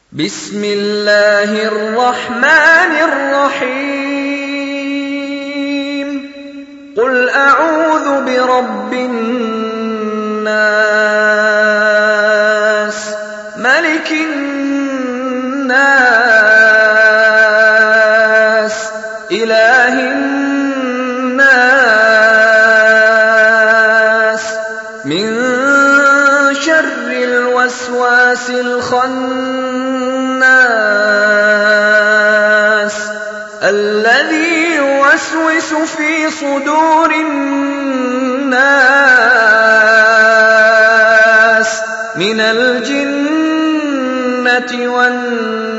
بسم الله الرحمن الرحيم قل أعوذ برب الناس ملك الناس إله الناس من شر الوسواس الخناس الذي يوسوس في صدور الناس من الجنة والناس